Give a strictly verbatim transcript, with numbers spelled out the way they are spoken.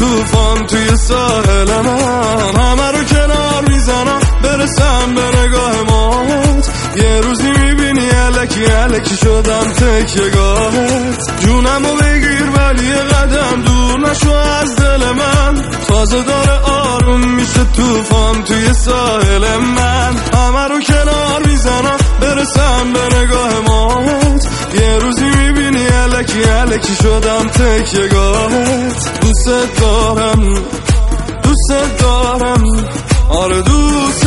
طوفان توی ساحل من، همه رو کنار میزنم برسم به نگاه مات. یه روزی میبینی الکی الکی شدم تکیه‌گاهت. جونمو بگیر ولی یه قدم دور نشو از دل من، تازه داره آروم میشه طوفان توی ساحل من. همه رو کنار میزنم برسم به نگاه مات. یه روزی میبینی الکی الکی شدم تکیه‌گاهت. دوست دارم دوست دارم آره دوست